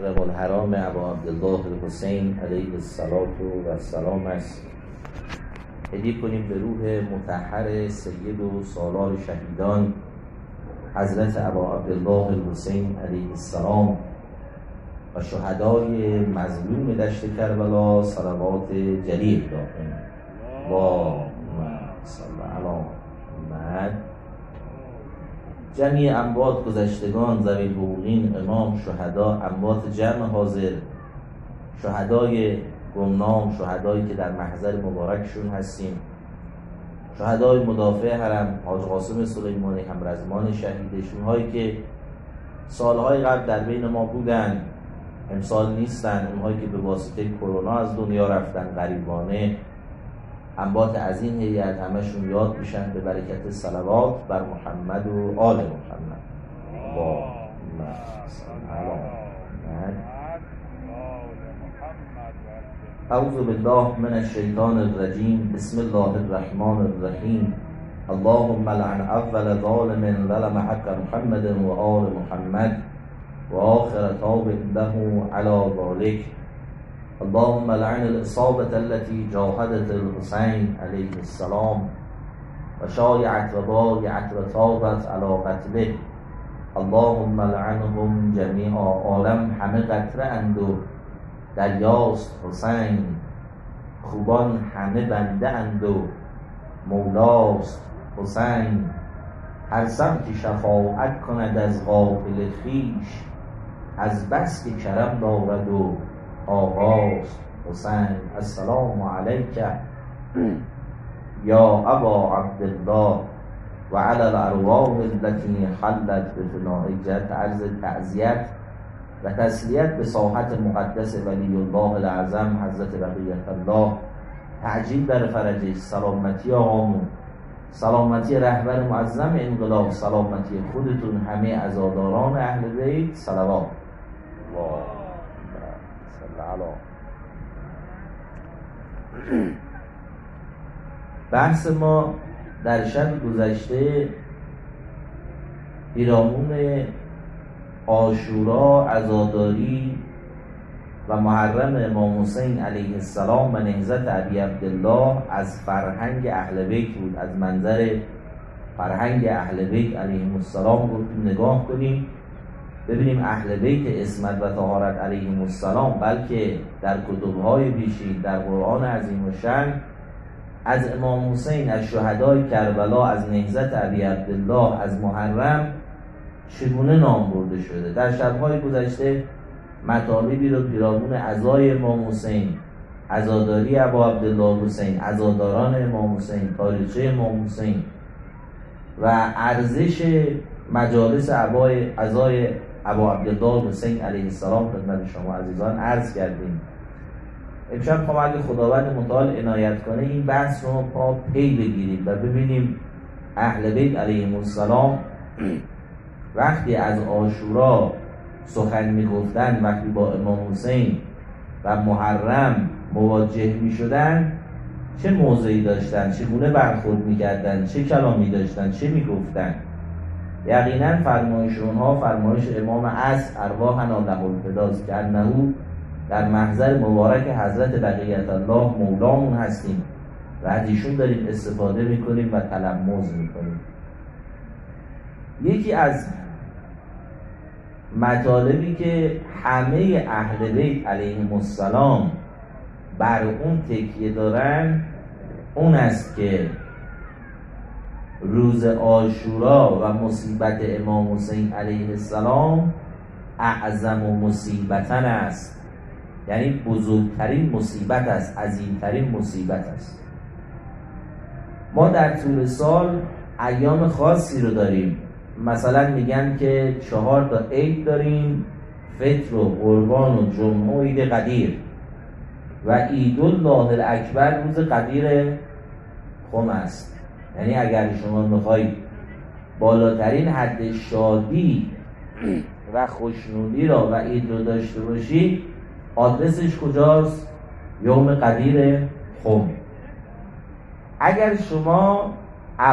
المکرم الحرام ابا عبدالله الحسین علیه السلام است. هدیه کنیم به روح مطهر سید و سالار شهیدان حضرت ابا عبدالله الحسین علیه السلام و شهدای مظلوم دشت کربلا صلوات جلیل دائم. اللهم صل علی محمد. جمعی اموات گذشتگان، ذوی الحقوقین، امام، شهدا، اموات جمع حاضر، شهدای گمنام، شهدایی که در محضر مبارکشون هستیم، شهدای مدافع حرم، حاج قاسم سلیمانی همرزمان شهیدشون هایی که سالهای قبل در بین ما بودن، امسال نیستن، اونهایی که به واسطه کرونا از دنیا رفتن غریبانه، انبات از این هیئت همشون یاد میشن به برکت صلوات بر محمد و آل محمد. اللهم صل علی محمد. اعوذ بالله من الشیطان الرجیم. بسم الله الرحمن الرحیم. اللهم لعن اول ظالم ظلم حق محمد و آل محمد و آخر تاب له علی ذلک. اللهم لعن الإصابة التي جاهدت الحسين عليه السلام وشايعت وبايعت وتابت على قتله. اللهم لعنهم جميعا. عالم همه قطره اند و دریاست حسین، خوبان همه بنده اند و مولاست حسین. هر سمتی شفاعت کند از غافل خویش، از بس که کرم دارد و آغاز حسین. السلام علیک یا ابا عبدالله و علی الارواح التي حلت بفنائک. عرض تعزیت و تسلیت به ساحت مقدس ولی الله الاعظم حضرت بقیت الله، تعجیل در فرجش، سلامتی آقامون، سلامتی رهبر معظم انقلاب، سلامتی خودتون، همه عزاداران اهل بیت. صلوات بحث ما در شب گذشته پیرامون عاشورا، عزاداری و محرم امام حسین علیه السلام و نهضت ابی عبدالله از فرهنگ اهل بیت بود. از منظر فرهنگ اهل بیت علیهم السلام گفتیم نگاه کنیم، ببینیم اهل بیت عصمت و طهارت علیهم السلام بلکه در کتب‌های پیشین، در قرآن عظیم الشأن، از امام حسین، از شهدای کربلا، از نهضت ابی عبدالله، از محرم چگونه نام برده شده. در شب‌های گذشته مطالبی رو پیرامون عزای امام حسین، عزاداری ابا عبدالله حسین، عزاداران امام حسین، تاریخچه امام حسین و ارزش مجالس عزای ابا عبدالله حسین علیه السلام خدمت شما عزیزان عرض کردیم. امشب خواهم اگه خداوند متعال عنایت کنه این بحث رو پا پی بگیریم و ببینیم اهل بیت علیهم السلام وقتی از عاشورا سخن میگفتن، وقتی با امام حسین و محرم مواجه میشدن، چه موضعی داشتن، چگونه برخورد میکردن، چه کلامی داشتن، چه میگفتن. یقینا فرمایش اونها فرمایش امام عصر ارواحنا له الفداست که انه در محضر مبارک حضرت بقیت الله مولامون هستیم و از ایشون داریم استفاده میکنیم و تلمذ میکنیم. یکی از مطالبی که همه اهل بیت علیهم السلام بر اون تکیه دارن اون است که روز عاشورا و مصیبت امام حسین علیه السلام اعظم و مصیبتن است، یعنی بزرگترین مصیبت است، عظیمترین مصیبت است. ما در طول سال ایام خاصی رو داریم، مثلا میگن که 4 تا عید داریم، فطر و قربان و جمعه و عید قدیر و عید الله الاکبر روز قدیر خم است. یعنی اگر شما میخواید بالاترین حد شادی و خوشنودی را و عید رو داشته باشید، آدرسش کجاست؟ یوم قدیر خم. اگر شما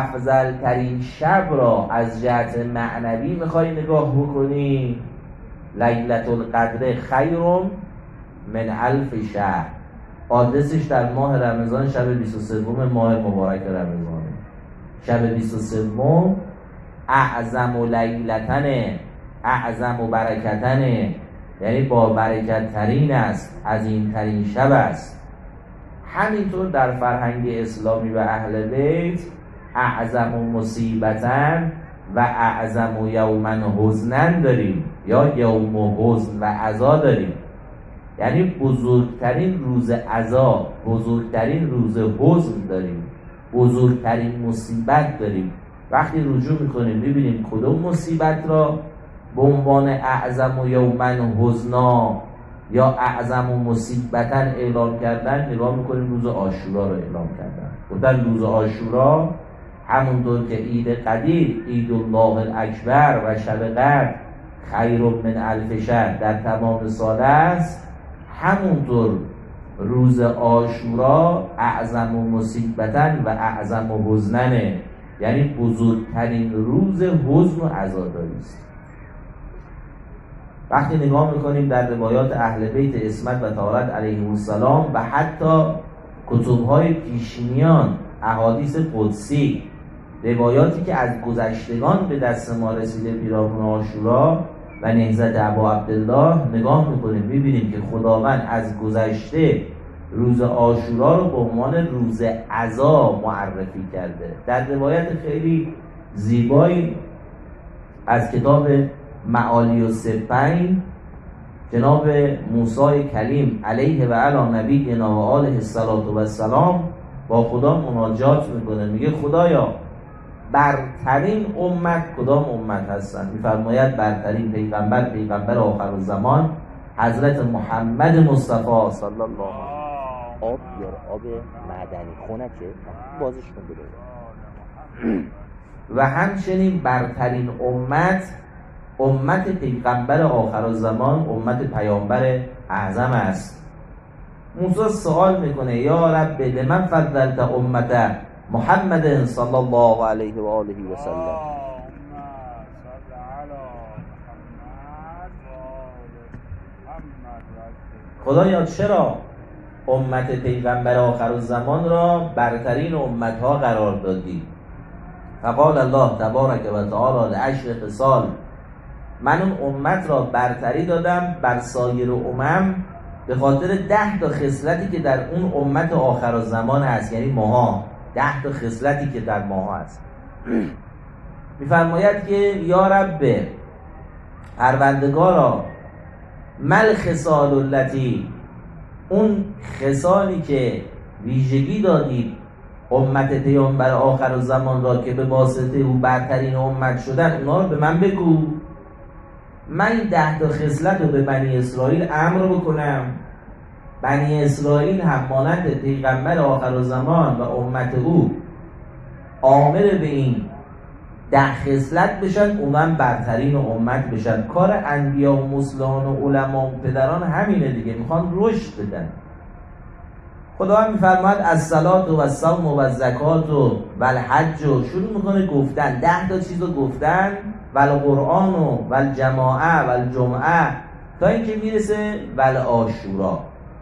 افضل ترین شب را از جهت معنوی میخوای نگاه بکنی، لیلة القدر خیر من 1000 شهر. آدرسش در ماه رمضان شب 23 ماه مبارک رمضانه. شب 23 اعظم لیلتن، اعظم برکتن، یعنی با برکت ترین است، عظیم ترین شب است. همینطور در فرهنگ اسلامی و اهل بیت اعظم مصیبتن و اعظم یومن حزنن داریم، یا یوم حزن و عزا داریم، یعنی بزرگترین روز عزا، بزرگترین روز حزن داریم، بزرگترین مصیبت داریم. وقتی رجوع میکنیم ببینیم کدوم مصیبت را به عنوان اعظم و یومن حزنا یا اعظم و مصیبتن اعلام کردن، نگاه میکنیم روز عاشورا رو اعلام کردن. گفتن روز عاشورا همونطور که عید قدیر، عید الله الاکبر و شب قدر خیر من 1000 شهر در تمام سال است، همونطور روز عاشورا اعظم و مصیبتن و اعظم و حزننه، یعنی بزرگترین روز حزن و عزاداری است. وقتی نگاه میکنیم در روایات اهل بیت عصمت و طهارت علیهم السلام و حتی کتب‌های پیشینیان، احادیث قدسی، روایاتی که از گذشتگان به دست ما رسیده پیرامون عاشورا و نهضت ابا عبدالله، نگاه میکنیم میبینیم که خداوند از گذشته روز عاشورا رو به عنوان روز عزا معرفی کرده. در روایت خیلی زیبایی از کتاب معالی السبعین، جناب موسی کلیم علیه و علی نبینا و آله السلام با خدا مناجات میکنه، میگه خدایا برترین امت کدام امت هستن؟ میفرماید برترین پیغمبر، پیغمبر آخر الزمان حضرت محمد مصطفی صلی الله علیه و آب بیار، آب معدنی خنکه بازش کن بده. و همچنین برترین امت پیغمبر آخر الزمان، امت پیامبر اعظم است. موسی سوال میکنه یا رب لمن فضلت امت محمد صلی الله علیه و آله و سلم. خدایا چرا امت پیغمبر آخر الزمان را برترین امتها قرار دادی؟ فقال الله تبارک و تعالی لعشر خصال، من اون امت را برتری دادم بر سایر امم به خاطر 10 تا خصلتی که در اون امت آخر الزمان هست، یعنی ماها، 10 تا خصلتی که در ماها هست. میفرماید که یا رب پروردگارا مل خصال التی، اون خصالی که ویژگی دادی امت پیامبر آخر الزمان را که به واسطه او برترین امت شدن، اونا رو به من بگو، من این 10 تا خصلت رو به بنی اسرائیل امر بکنم، بنی اسرائیل هم مانند پیغمبر آخر الزمان و امت او آمر به این 10 خصلت بشن، اونم برترین امت بشن. کار انبیا و مسلمان و علما و پدران همینه دیگه، میخوان رشد بدن. خدا میفرماید الصلاة و الصوم و الزکات و الحج، شروع میکنه گفتن 10 تا چیز رو گفتن، والقرآن و والجماعه والجمعه، تا اینکه میرسه والعاشورا.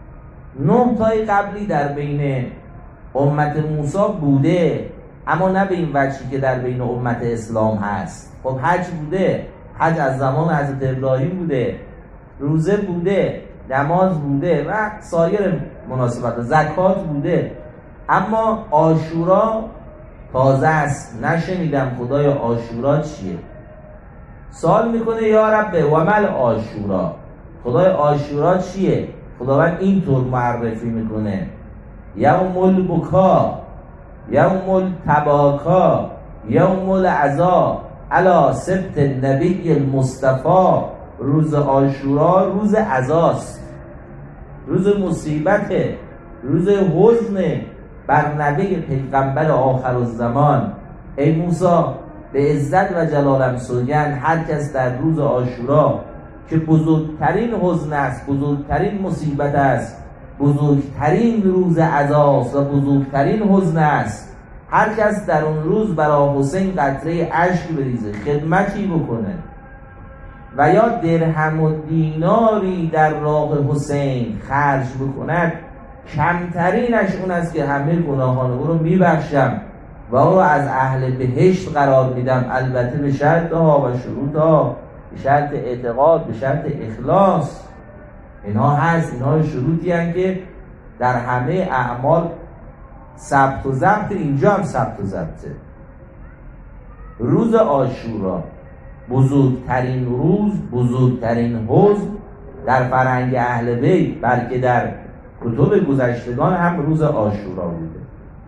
9 تای قبلی در بین امت موسی بوده، اما نه به این وجهی که در بین امت اسلام هست. خب حج بوده، حج از زمان حضرت ابراهیم بوده، روزه بوده، نماز بوده و سایر مناسبت، زکات بوده، اما عاشورا تازه است، نشنیدم خدای عاشورا چیه. سوال میکنه یا رب و مل عاشورا، خدای عاشورا چیه؟ خداوند اینطور معرفی میکنه یوم البکا، یوم التباکا، یوم العزا علی سبط النبی المصطفی. روز عاشورا روز عزاست، روز مصیبته، روز حزن بر نبی پیغمبر آخر الزمان. ای موسی به عزت و جلالم سوگند، هر کس در روز عاشورا که بزرگترین حزن است، بزرگترین مصیبت است، بزرگترین روز عزاست و بزرگترین حزن است، هر کس در اون روز برای حسین قطره اشک بریزه، خدمتی بکنه، و یا درهم و دیناری در راه حسین خرج بکند کمترینش اون است که همه گناهان او رو میبخشم و او رو از اهل بهشت قرار میدم، البته به شرط ها و شروط ها، به شرط اعتقاد، به شرط اخلاص. اینها هست، اینها شروطی هستند که در همه اعمال ثبت و ضبط. اینجا هم ثبت و ضبطه. روز عاشورا بزرگترین روز، بزرگترین حوض در فرهنگ اهل بیت، بلکه در کتب گذشتگان هم روز عاشورا بوده.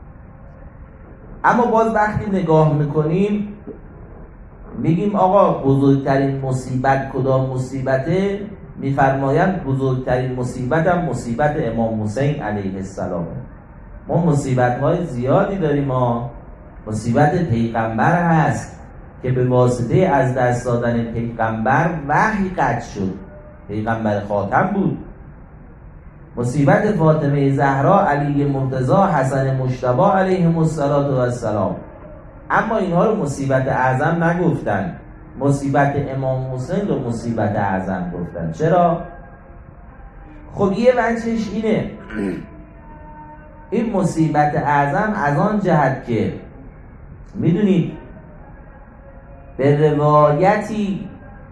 اما باز وقتی نگاه میکنیم میگیم آقا بزرگترین مصیبت کدام مصیبته؟ میفرمایند بزرگترین مصیبت هم مصیبت امام حسین علیه السلام. ما مصیبت های زیادی داریم. ما مصیبت پیغمبر هست که به واسطه از دست دادن پیغمبر وحی قطع شد. پیغمبر خاتم بود. مصیبت فاطمه زهرا، علی مرتضی، حسن مجتبی علیهم السلام. اما اینها رو مصیبت اعظم نگفتن، مصیبت امام حسین رو مصیبت اعظم گفتن. چرا؟ خب یه وجهش اینه، این مصیبت اعظم از آن جهت که میدونید به روایتی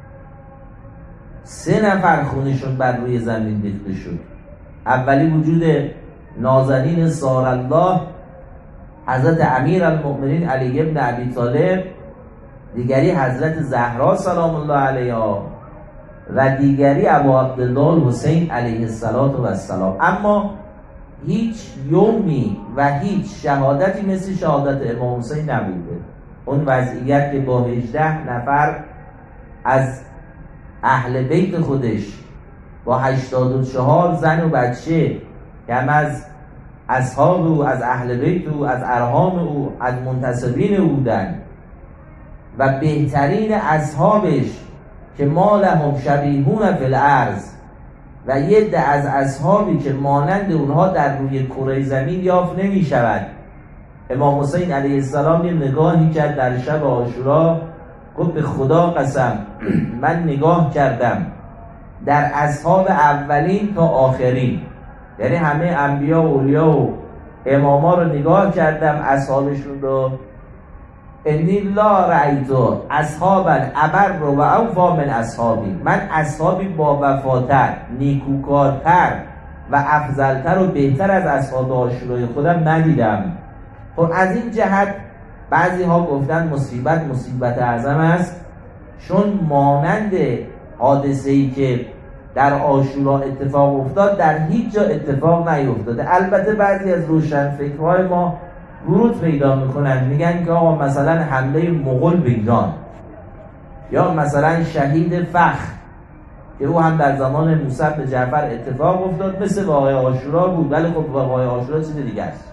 3 نفر خونشون بر روی زمین ریخته شد. اولی وجود نازنین سارالله حضرت امیرالمؤمنین علی ابن ابی طالب، دیگری حضرت زهرا سلام الله علیها و دیگری ابو عبدالله حسین علیه السلام. اما هیچ یومی و هیچ شهادتی مثل شهادت امام حسین نبوده. اون وضعیت که با 18 نفر از اهل بیت خودش، با 84 زن و بچه که هم از اصحاب او، از اهل بیت او، از ارحام او، از منتسبین او بودن و بهترین اصحابش که ما لهم شبیهون فی الارض و یه عده از اصحابی که مانند اونها در روی کره زمین یافت نمی شود. امام حسین علیه السلام یه نگاهی کرد در شب عاشورا، گفت به خدا قسم من نگاه کردم در اصحاب اولین تا آخرین، یعنی همه انبیا و اولیا و اماما رو نگاه کردم، اصحابشون رو، انی لا رأیتو اصحابا ابر و اوفا من اصحابی، من اصحابی با وفاتر، نیکوکارتر و افضلتر و بهتر از اصحاب عاشورای خودم ندیدم. خب از این جهت بعضی ها گفتن مصیبت اعظم است، چون مانند حادثه‌ای که در عاشورا اتفاق افتاد در هیچ جا اتفاق نیفتاده. البته بعضی از روشنفکرهای ما ورود پیدا میکنن، میگن که آقا مثلا حمله مغول به ایران، یا مثلا شهید فخر که او هم در زمان موسی بن جعفر اتفاق افتاد، مثل واقعه عاشورا بود، ولی خب واقعه عاشورا چیز دیگه است.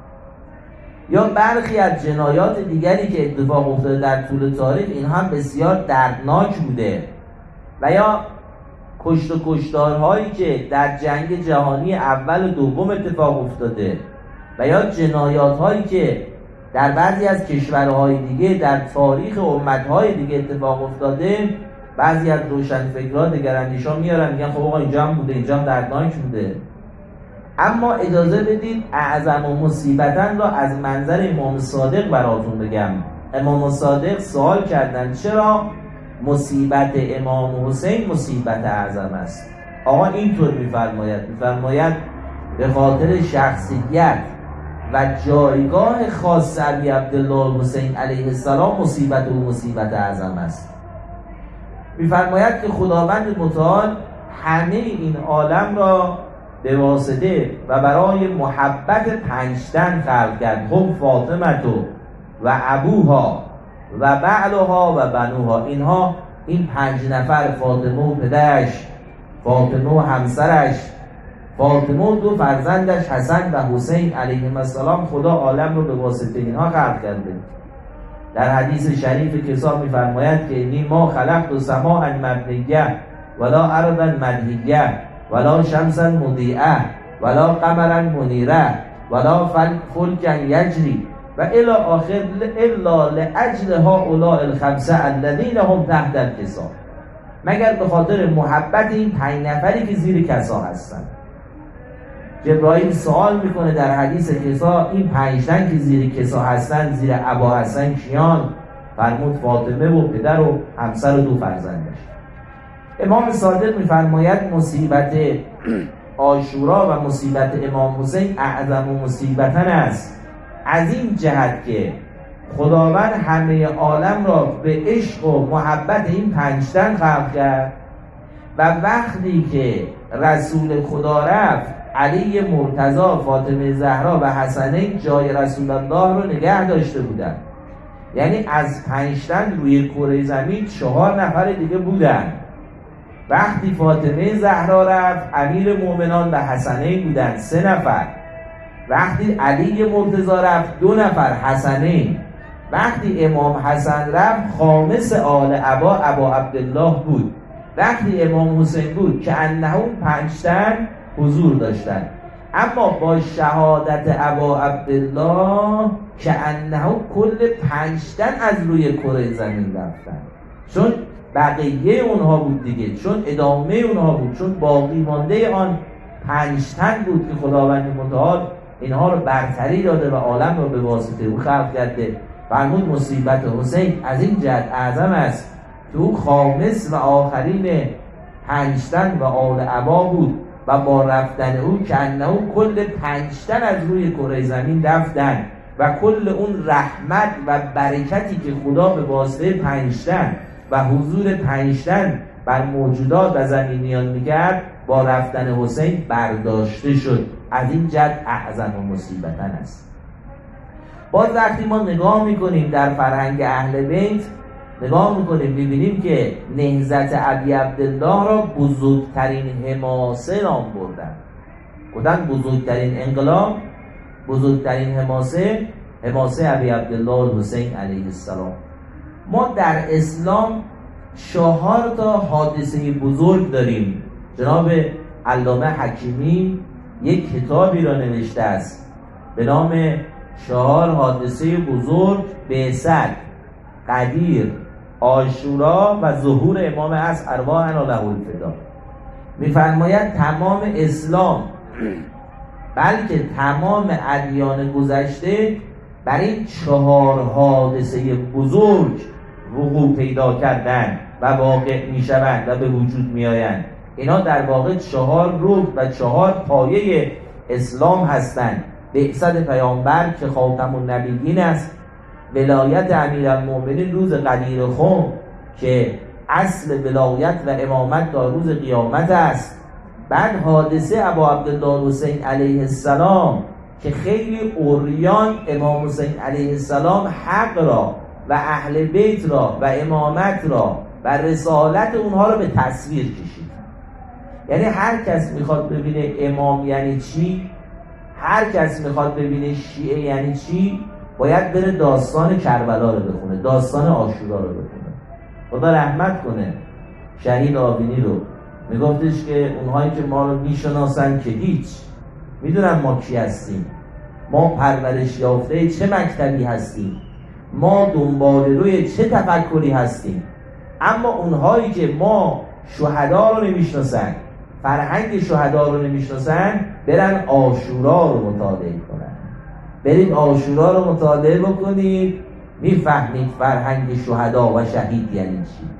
یا برخی از جنایات دیگری که اتفاق افتاده در طول تاریخ، این هم بسیار دردناک بوده. و یا کشت و کشتارهایی که در جنگ جهانی اول و دوم اتفاق افتاده، و یا جنایات‌هایی که در بعضی از کشورهای دیگه در تاریخ امت‌های دیگه اتفاق افتاده. بعضی از روشنفکرها دگراندیشان میارن میگن خب آقا اینجا هم بوده، اینجا هم دردناک بوده. اما اجازه بدید اعظم و مصیبتاً را از منظر امام صادق براتون بگم. امام صادق سوال کردن چرا مصیبت امام حسین مصیبت اعظم است؟ آقا اینطور میفرماید به خاطر شخصیت و جایگاه خاص ابی عبدالله حسین علیه السلام مصیبت و مصیبت اعظم است. میفرماید که خداوند متعال همه این عالم را به واسطه و برای محبت 5 تن خلق کرد، هم فاطمه و ابوها و بعلها و بنوها. اینها این 5 نفر، فاطمه و پدرش، فاطمه و همسرش، فاطمه و 2 فرزندش حسن و حسین علیهم السلام، خدا عالم رو به واسطه اینها خلق کرده. در حدیث شریف کتاب میفرماید که انی ما خلقت سماء مبنیه ولا ارضا مدهیه ولا شمسا مضیئه ولا قمرا منیره ولا فلکا یجری و الی آخر الا لاجل هؤلاء الخمسه الذین هم تحت الحساب. مگر به خاطر محبت این 5 نفری که زیر کسا هستن. جبرائیل سوال میکنه در حدیث کسا این 5 تن که زیر کسا هستن، زیر عبا هستن کیان؟ فرمود فاطمه و پدر و همسر و 2 فرزندش. امام صادق میفرماید مصیبت عاشورا و مصیبت امام حسین اعظم و مصیبتن است، از این جهت که خداوند همه عالم را به عشق و محبت این 5 تن خلق کرد و وقتی که رسول خدا رفت، علی مرتضی، فاطمه زهرا و حسنین جای رسول الله رو نگه داشته بودن. یعنی از 5 تن روی کره زمین 4 نفر دیگه بودن. وقتی فاطمه زهرا رفت، امیر مومنان و حسنین بودن 3 نفر. وقتی علی مرتضی رفت 2 نفر حسنین. وقتی امام حسن رفت خامس آل ابا عبدالله بود. وقتی امام حسین بود که انهم 5 تن حضور داشتن. اما با شهادت ابا عبدالله که انهم کل 5 تن از روی کره زمین رفتن، چون بقیه اونها بود دیگه، چون ادامه اونها بود، چون باقی مانده آن 5 تن بود که خداوند متعال اینها رو برتری داده و عالم رو به واسطه او خلق کرده. فرمود مصیبت حسین از این جهت اعظم است که او خامس و آخرین 5 تن و آل ابا بود و با رفتن او که انه کل 5 تن از روی کره زمین رفتن و کل اون رحمت و برکتی که خدا به واسطه 5 تن و حضور 5 تن بر موجودات و زمینیان میکرد با رفتن حسین برداشته شد. از این جهت اعظم و مصیبتن است. باز وقتی ما نگاه میکنیم در فرهنگ اهل بیت، نگاه میکنیم میبینیم که نهضت ابی عبدالله را بزرگترین حماسه نام بردن. گفتن بزرگترین انقلاب، بزرگترین حماسه ابی عبدالله حسین علیه السلام. ما در اسلام 4 تا حادثه بزرگ داریم. جناب علامه حکیمی یک کتابی را نوشته است به نام 4 حادثه بزرگ: بعثت، غدیر، عاشورا و ظهور امام عصر ارواحنا له الفدا. میفرماید تمام اسلام بلکه تمام ادیان گذشته بر این 4 حادثه بزرگ وقوع پیدا کردن و واقع میشوند و به وجود میآیند. اینا در واقع 4 رکن و 4 پایه اسلام هستند. بعثت پیامبر که خاتم النبیین است، ولایت امیرالمؤمنین روز غدیر خم که اصل ولایت و امامت تا روز قیامت است. بعد حادثه ابا عبدالله حسین علیه السلام که خیلی عریان امام حسین علیه السلام حق را و اهل بیت را و امامت را و رسالت اونها را به تصویر کشید. یعنی هر کس میخواد ببینه امام یعنی چی، هر کس میخواد ببینه شیعه یعنی چی، باید بره داستان کربلا رو بخونه، داستان عاشورا رو بخونه. خدا رحمت کنه شهید آبینی رو. میگفتش که اونهایی که ما رو میشناسن که هیچ، میدونن ما کی هستیم، ما پرورش یافته چه مکتبی هستیم، ما دنبال روی چه تفکری هستیم. اما اونهایی که ما شهدا رو نمیشناسن، فرهنگ شهدا رو نمیشناسن، برن عاشورا رو مطالعه کنن. برید عاشورا رو مطالعه بکنید، میفهمید فرهنگ شهدا و شهید یعنی چی.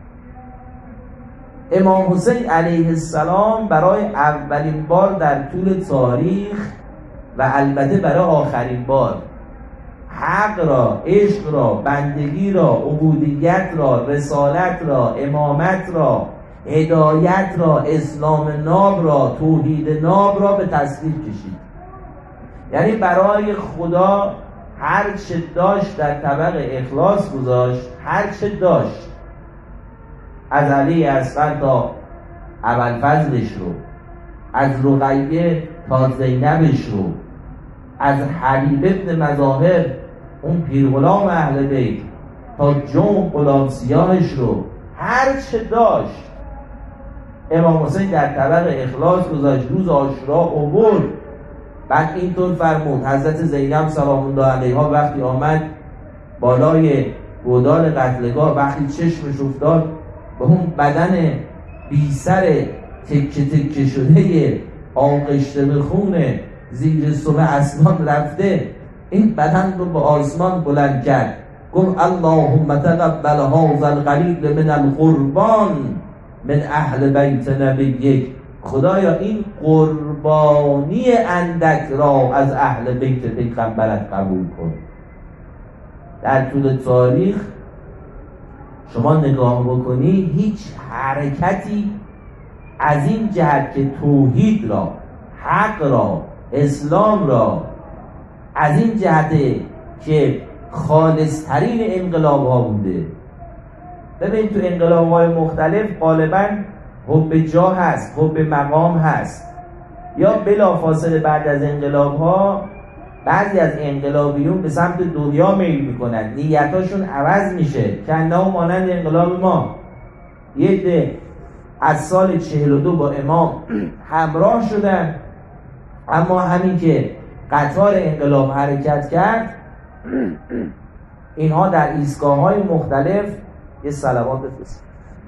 امام حسین علیه السلام برای اولین بار در طول تاریخ و البته برای آخرین بار حق را، عشق را، بندگی را، عبودیت را، رسالت را، امامت را، هدایت را، اسلام ناب را، توحید ناب را به تصویر کشید. یعنی برای خدا هر چه داشت در طبق اخلاص گذاشت، هر چه داشت، از علی اصغر تا ابوالفضلش رو، از رقیه تا زینبش رو، از حبیب ابن مظاهر اون پیرغلام اهل بیت تا جون غلام سیاهش رو، هر چه داشت امام حسین در طبق اخلاص گذاشت. روز عاشورا آورد. بعد اینطور فرمود حضرت زینب سلام الله علیها وقتی آمد بالای گودال قتلگاه، وقتی چشمش افتاد به اون بدن بی سر تکه تکه شده آغشته به خون زیر سم اسمان رفته، این بدن رو به آسمان بلند کرد، گفت اللهم تقبل هذا القلیل من القربان من اهل بیت نبیک، خدایا این قربانی اندک را از اهل بیت پیغمبرت قبول کن. در طول تاریخ شما نگاه بکنی هیچ حرکتی از این جهت که توحید را، حق را، اسلام را، از این جهت که خالصترین انقلاب ها بوده. ببین تو انقلاب های مختلف غالبا حب جاه هست، حب مقام هست، یا بلافاصله بعد از انقلاب ها بعضی از انقلابیون به سمت دنیا میل میکنن، نیتاشون عوض میشه، کنه مانند انقلاب ما. یه عده از سال 42 با امام همراه شدن، اما همین که قطار انقلاب حرکت کرد، اینها در ایستگاه‌های مختلف یه صلوات بفرست.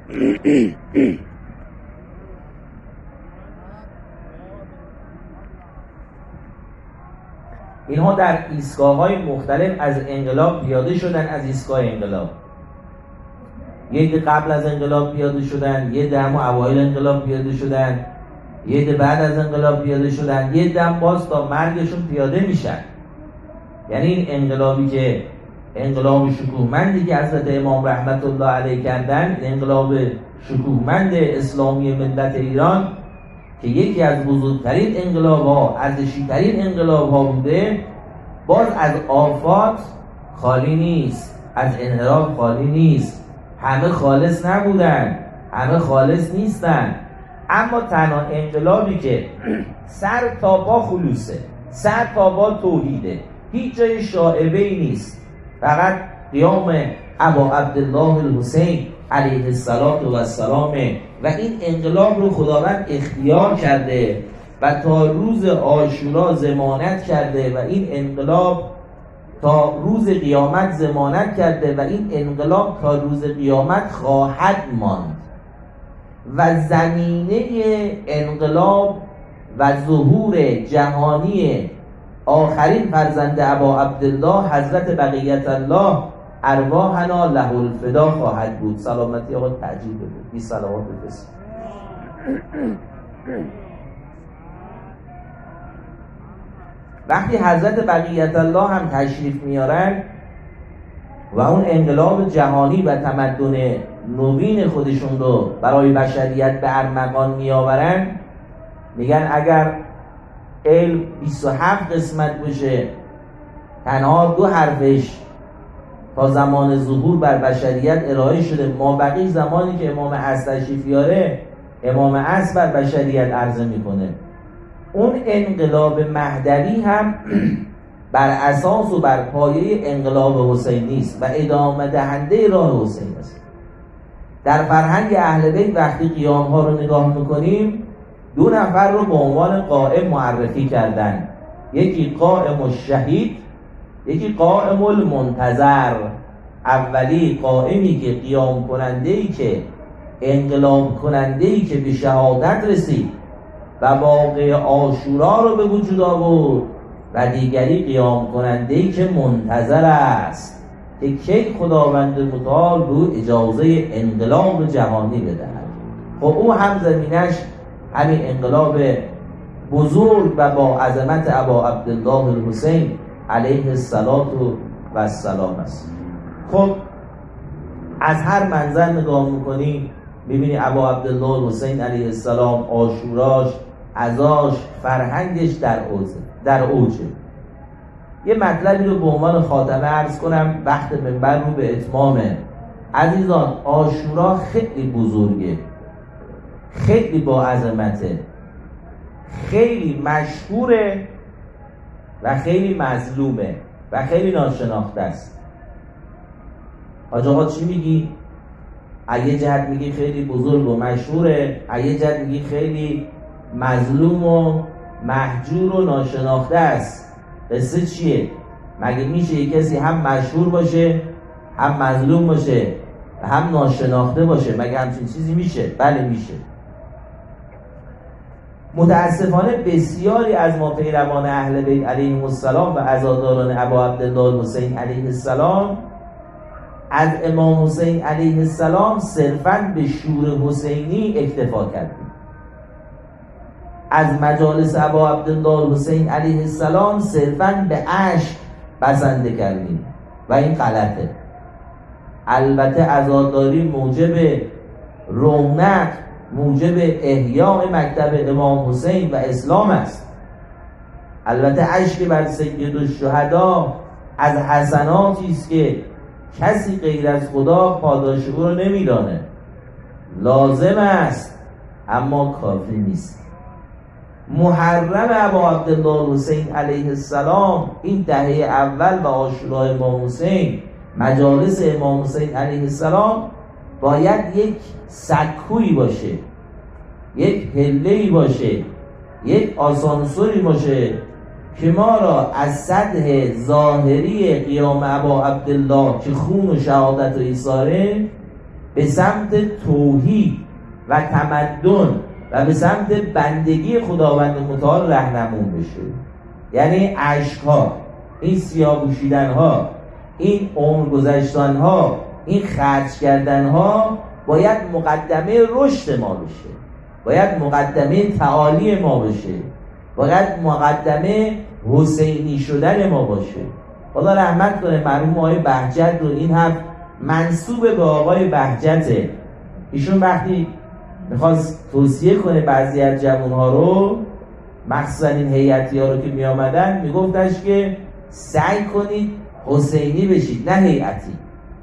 اینها در ایستگاه‌های مختلف از انقلاب پیاده شدن، از ایستگاه انقلاب. یه عده قبل از انقلاب پیاده شدن، یه عده هم اوایل انقلاب پیاده شدن، یه عده بعد از انقلاب پیاده شدن، یه عده هم باز تا مرگشون پیاده میشن. یعنی این انقلابی که انقلاب شکوهمندی که حضرت امام رحمت الله علیه کردن، انقلاب شکوهمند اسلامی ملت ایران که یکی از بزرگترین انقلاب‌ها، ارزشی‌ترین انقلاب‌ها بوده، باز از آفات خالی نیست، از انحراف خالی نیست. همه خالص نبودن، همه خالص نیستن، اما تنها انقلابی که سر تا پا خلوصه، سر تا پا توحیده، هیچ جای شائبه‌ای نیست، فقط قیام ابا عبدالله الحسین علیه السلام و این انقلاب رو خداوند اختیار کرده و تا روز عاشورا ضمانت کرده و این انقلاب تا روز قیامت ضمانت کرده و این انقلاب تا روز قیامت خواهد ماند. و زمینه انقلاب و ظهور جهانی آخرین فرزند ابا عبدالله حضرت بقیت الله ارواحنا له الفدا خواهد بود. سلامتی آقا تعجیل بده، بی صلوات بفرست. وقتی حضرت بقیت الله هم تشریف میارن و اون انقلاب جهانی و تمدن نوین خودشون رو برای بشریت به ارمغان میآورن، میگن اگر علم 27 قسمت باشه، تنها 2 حرفش تا زمان ظهور بر بشریت ارائه شده، ما بقیه زمانی که امام عصر تشریف بیاره، امام عصر بر بشریت عرضه میکنه. اون انقلاب مهدوی هم بر اساس و بر پایه انقلاب حسینی است و ادامه دهنده راه حسین است. در فرهنگ اهل بیت وقتی قیام ها رو نگاه میکنیم، 2 نفر رو به عنوان قائم معرفی کردن، یکی قائم الشهید، یکی قائم المنتظر. اولی قائمی که قیام کننده‌ای که انقلاب کننده‌ای که به شهادت رسید و واقعه عاشورا رو به وجود آورد، و دیگری قیام کننده‌ای که منتظر است که کی خداوند متعال رو اجازه انقلاب جهانی بدهد. خب او هم زمینش همین انقلاب بزرگ و با عظمت ابا عبدالله الحسین علیه السلام است. خب از هر منظر نگاه میکنی میبینی ابا عبدالله الحسین علیه السلام عاشوراش، عزاش، فرهنگش در اوجه. یه مطلبی رو به عنوان خاتمه عرض کنم، وقت منبر رو به اتمامه. عزیزان، عاشورا خیلی بزرگه، خیلی با عظمته، خیلی مشهوره و خیلی مظلومه و خیلی ناشناخته است. حاج آقا چی میگی؟ یه جهت میگی خیلی بزرگ و مشهوره، یه جهت میگی خیلی مظلوم و مهجور و ناشناخته است. قصه چیه؟ مگه میشه یک کسی هم مشهور باشه هم مظلوم باشه هم ناشناخته باشه. مگه همچین چیزی میشه؟ بله میشه. متاسفانه بسیاری از ما پیروان اهل بیت علیهم السلام و عزاداران ابا عبدالله حسین علیه السلام از امام حسین علیه السلام صرفاً به شور حسینی اکتفا کردیم. از مجالس ابا عبدالله حسین علیه السلام صرفاً به اشک بسنده کردیم و این غلطه. البته عزاداری موجب رونق، موجب احیاء مکتب امام حسین و اسلام است. البته اشک بر سید الشهدا از حسناتی است که کسی غیر از خدا پاداش او رو نمیدانه. لازم است اما کافی نیست. محرم ابا عبدالله حسین علیه السلام، این دهه اول و عاشورای امام حسین، مجالس امام حسین علیه السلام باید یک سکویی باشه، یک هله‌ای باشه، یک آسانسوری باشه که ما را از سطح ظاهری قیام ابا عبدالله که خون و شهادت و ایثاره به سمت توحید و تمدن و به سمت بندگی خداوند متعال رهنمون بشه. یعنی عشق‌ها، این سیاه پوشیدن‌ها، این عمر گذشتن‌ها، این خرج کردن‌ها باید مقدمه رشد ما بشه، باید مقدمه تعالی ما بشه، باید مقدمه حسینی شدن ما باشه. خدا رحمت کنه مرحوم آقای بهجت رو، این هم منسوب به آقای بهجته. ایشون وقتی میخواست توصیه کنه بعضی از جوانها رو، مخصوصا این هیئتی ها رو که می آمدن، میگفتش که سعی کنید حسینی بشید نه هیئتی.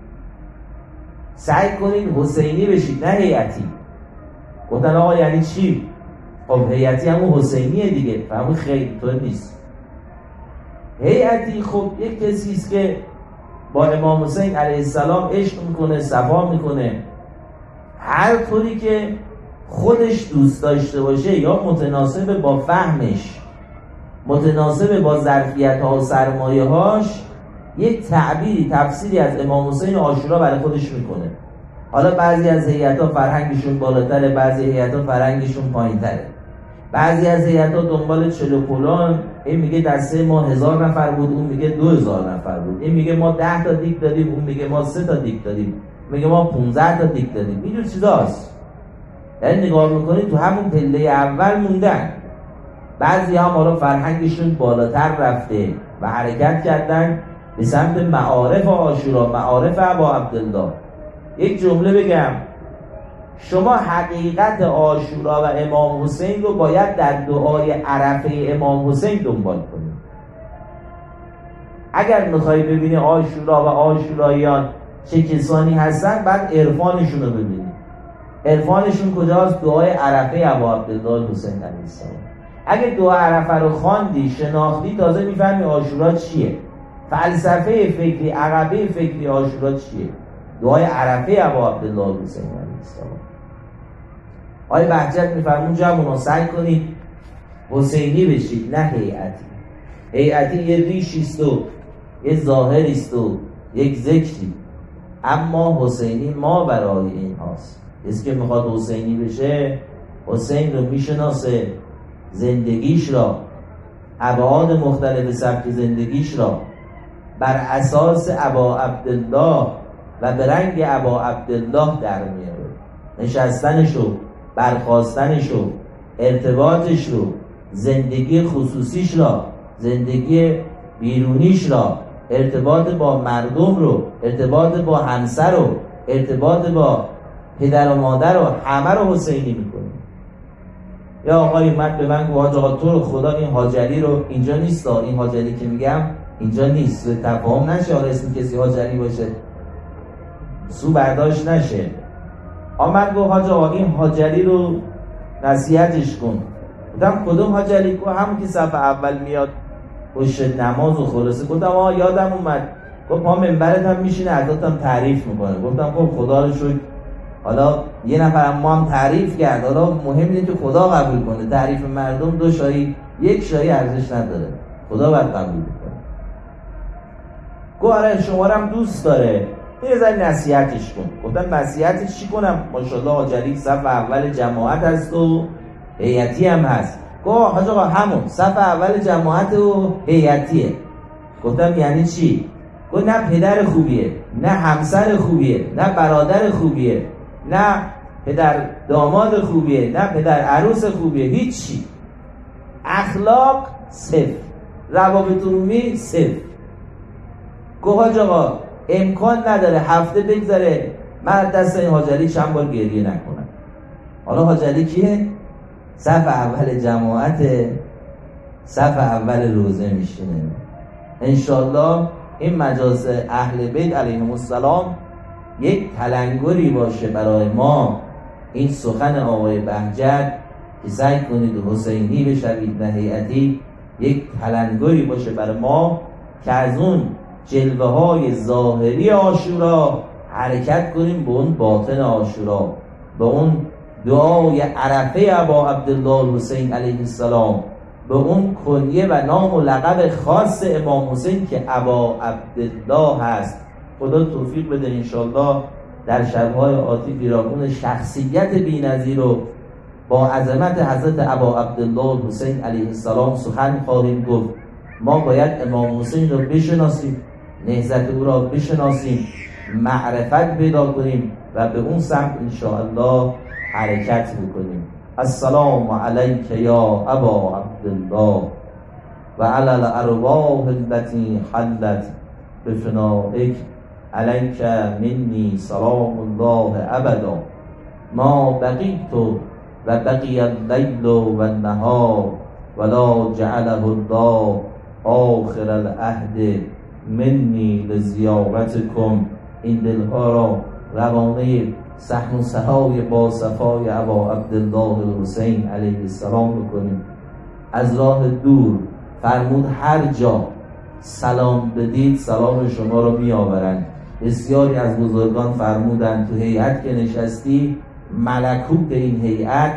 سعی کنید حسینی بشید نه هیئتی. گفتن آقا یعنی چی؟ خب هیئتی همون حسینیه دیگه. فهمون خیلی طور نیست. هیئتی خب یک کسی است که با امام حسین علیه السلام عشق میکنه، صفا میکنه، هر طوری که خودش دوست داشته باشه یا متناسب با فهمش، متناسب با ظرفیت ها و سرمایه هاش، یک تعبیری، تفسیری از امام حسین عاشورا برای خودش میکنه. حالا بعضی از هیئت‌ها فرهنگشون بالاتره، بعضی هیئت‌ها فرهنگشون پایین‌تره. بعضی از هیئت‌ها دنبال چلو پلان، این میگه دسته ما 1000 نفر بود، اون میگه 2000 نفر بود، این میگه ما 10 تا دیک دادیم، اون میگه ما 3 تا دیک دادیم، میگه ما 15 تا دیک دادیم. اینجور چیزاست. یعنی نگاه میکنید تو همون پله اول موندن. بعضی هم حالا فرهنگشون بالاتر رفته و حرکت کردن به سمت معارف عاشورا، معارف ابا عبدالله. یک جمله بگم، شما حقیقت عاشورا و امام حسین رو باید در دعای عرفه امام حسین دنبال کنید. اگر میخوای ببینی عاشورا و عاشوراییان چه کسانی هستن، بعد عرفانشون رو ببینید. عرفانشون کجاست؟ دعای عرفه ابا عبدالله حسین علیه السلام. اگه دعای عرفه رو خواندی، شناختی، تازه میفهمی عاشورا چیه، فلسفه فکری، عقبه فکری عاشورا چیه. دعای عرفه ابا عبدالله حسین علیه السلام. آقای بهجت میفرمون جوونا سعی کنید حسینی بشید نه هیئتی. هیئتی یه ریشیست و یه ظاهریست و یک ذکری، اما حسینی ما برای این هاست. کسی که میخواد حسینی بشه، حسین رو میشناسه، زندگیش را، ابعاد مختلف سبک زندگیش را بر اساس ابا عبدالله و به رنگ ابا عبدالله در میاره. نشستنشو، برخاستنشو، ارتباطش رو، زندگی خصوصیش را، زندگی بیرونیش را، ارتباط با مردم رو، ارتباط با همسر رو، ارتباط با پدر و مادر رو، همه رو حسینی میکنه. یا آقای اومد به من گفت آقا تو رو خدا این حاجری رو اینجا نیست، این حاجری که میگم اینجا نیست، تفاهم نشه، حالا اسم کسی حاجری باشه سو برداشت نشه. آمد گفت حاج آقا این حاجری رو نصیحتش کن. گفتم کدوم حاجری؟ گفت همون که صف اول میاد پشت نماز و خلاصه. گفتم آقا یادم اومد. گفت پا منبرت هم میشینه عداتم تعریف میکنه. گفتم خب خدا رو شکر، حالا یه نفر ما هم تعریف کرد، حالا مهم اینه که خدا قبول کنه. تعریف مردم 2 شایی 1 شایی ارزش نداره، خدا باید قبول کنه. گفت آره شما رو هم دوست داره، یه ذره نصیحتش کن. گفتم نصیحتش چی کنم؟ ماشاءالله حاج علی صف اول جماعت هست و هیئتی هم هست. گفت حاج آقا همون صف اول جماعت و هیئتیه. گفتم یعنی چی؟ گفت نه پدر خوبیه، نه همسر خوبیه، نه برادر خوبیه، نه پدر داماد خوبیه، نه پدر عروس خوبیه، هیچی. اخلاق صفر، روابط عمومی صفر. گفت حاج آقا امکان نداره هفته بگذره من دست این حاج علی چند بار گریه نکنم. حالا حاج علی کیه؟ صف اول جماعت، صف اول روزه میشینه. انشالله این مجاز اهل بیت علیهم السلام یک تلنگری باشه برای ما. این سخن آقای بهجت که سعی کنید حسینی بشوید نه هیئتی، یک تلنگری باشه برای ما که از اون جلوه های ظاهری عاشورا حرکت کنیم به اون باطن عاشورا، به اون دعای عرفه ابا عبدالله حسین علیه السلام، به اون کنیه و نام و لقب خاص امام حسین که ابا عبدالله هست. خدا توفیق بده انشالله در شبهای آتی پیرامون شخصیت بی‌نظیر و با عظمت حضرت ابا عبدالله حسین علیه السلام سخن خواهیم گفت. ما باید امام حسین رو بشناسیم، نهضت او را بشناسیم، معرفت پیدا کنیم و به اون سمت انشاءالله حرکت بکنیم. السلام علیک یا ابا عبدالله و علی الارواح التي حلت بفنائک علیک منی سلام الله ابدا ما بقیت و بقی اللیل و النهار ولا جعله الله آخر العهد منی لزیارتکم. این دلها را روانه صحن و سرای با صفای ابا عبدالله حسین علیه السلام بکنیم. از راه دور فرمود هر جا سلام بدید سلام شما رو می آورند. بسیاری از بزرگان فرمودند تو هیئت که نشستی ملکوت این هیئت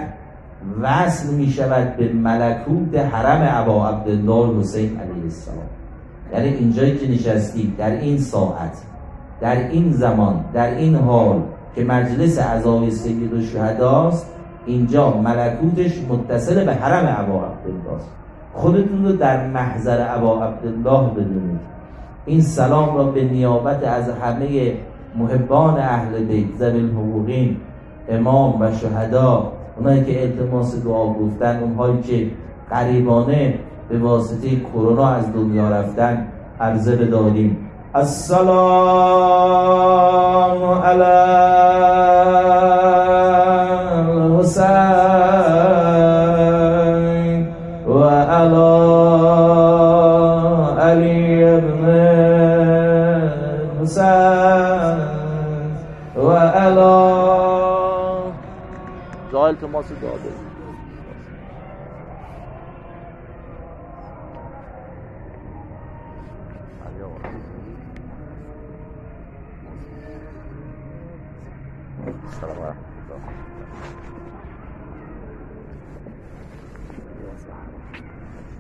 وصل می شود به ملکوت حرم ابا عبدالله حسین علیه السلام. یعنی اینجایی که نشستی در این ساعت، در این زمان، در این حال که مجلس عزای سید الشهداست، اینجا ملکوتش متصل به حرم ابا عبدالله است. خودتون رو در محضر ابا عبدالله بدونید. این سلام را به نیابت از همه محبان اهل بیت ذوی الحقوقین، امام و شهدا، اونایی که التماس دعا گفتن، اونهایی که غریبانه به واسطه کرونا از دنیا رفتن، عرضه بداریم. السلام علی الحسین و علی علی ابن حسین و علی جای التماس دعا بدید. السلام عليكم ورحمة الله.